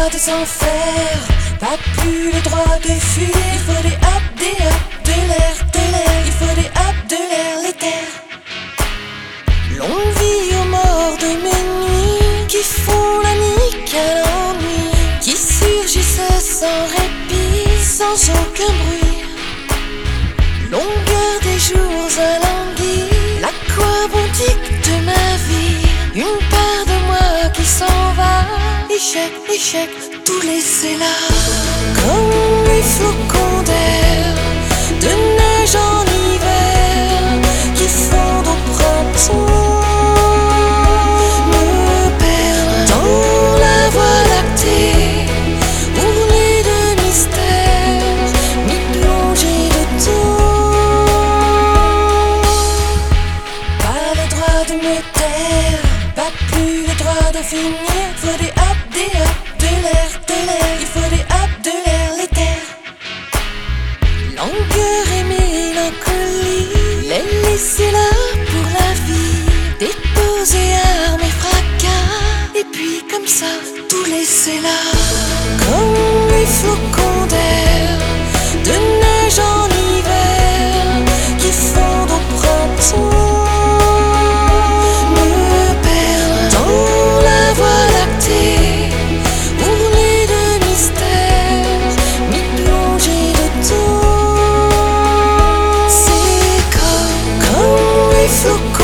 droit de s'en faire, pas plus le droit de fuir. Il faut des hop, de l'air, il faut des hop, de l'air, les terres. Longue vie aux morts de mes nuits, qui font la nique à l'ennui, qui surgissent sans répit, sans aucun bruit. Longueur des jours alanguis, l'aquabontique de ma vie, une part de moi qui s'en va. Échec, échec, tout laisser là, comme les flocons d'air, de neige en hiver, qui fondent au printemps. Me perdre dans la voie lactée, ourler de mystère, m'y plonger de temps. Pas le droit de me taire, pas plus le droit de finir. Faut des hop, de l'air, il faut des hop, de l'air, les terres. Langueur et mélancolie, les laisser là pour la vie, déposer armes et fracas, et puis comme ça, tout laisser là, comme les flocons d'air, de neige en hiver, qui fondent au printemps. Look